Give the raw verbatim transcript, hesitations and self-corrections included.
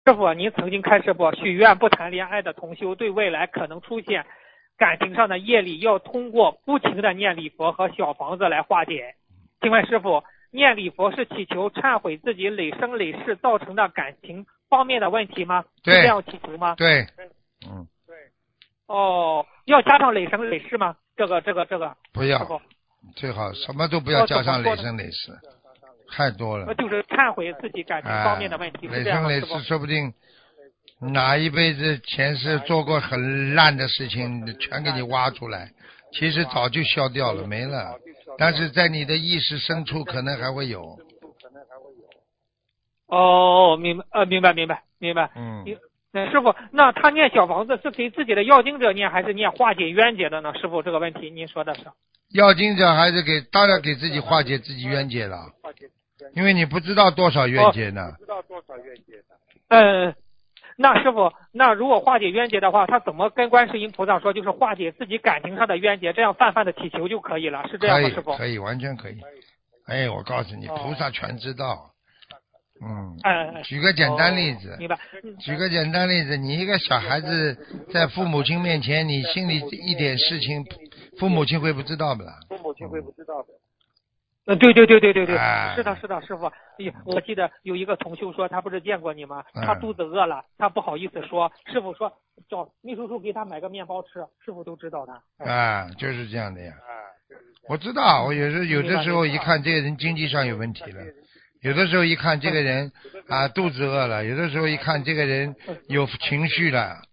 师傅，您曾经开示过，许愿不谈恋爱的同修对未来可能出现感情上的业力，要通过不停的念礼佛和小房子来化解。请问师傅，念礼佛是祈求忏悔自己累生累世造成的感情方面的问题吗？是这样祈求吗？ 对，嗯， 对。哦，要加上累生累世吗？这个这个这个。 不要，最好什么都不要加上累生累世，太多了。 就是忏悔自己感情方面的问题， 啊、累生累世说不定哪一辈子前世做过很烂的事情，全给你挖出来，其实早就消掉了，没了。但是在你的意识深处可能还会有。 哦，明白，呃，明白，明白，明白。 嗯。 那师傅，那他念小房子是给自己的要经者念，还是念化解冤结的呢？师傅，这个问题您说的是？ 要经者还是给，当然给自己化解自己冤结了，因为你不知道多少冤结呢。 不知道多少冤结呢。嗯，那师傅，那如果化解冤结的话，他怎么跟观世音菩萨说？就是化解自己感情上的冤结，这样泛泛的祈求就可以了，是这样吗？师傅？ 可以，完全可以。哎，我告诉你，菩萨全知道。嗯，举个简单例子， 哦、明白。 举个简单例子，你一个小孩子在父母亲面前，你心里一点事情，父母亲会不知道的啦。 父母亲会不知道的。嗯，对对对对对对， 哎、 是的，是的，师傅，我记得有一个同修说，他不是见过你吗？他肚子饿了，他不好意思说，师傅说叫秘书处给他买个面包吃，师傅都知道他。 啊，就是这样的呀。我知道，我有时有的时候一看这个人经济上有问题了。有的时候一看这个人啊肚子饿了，有的时候一看这个人有情绪了，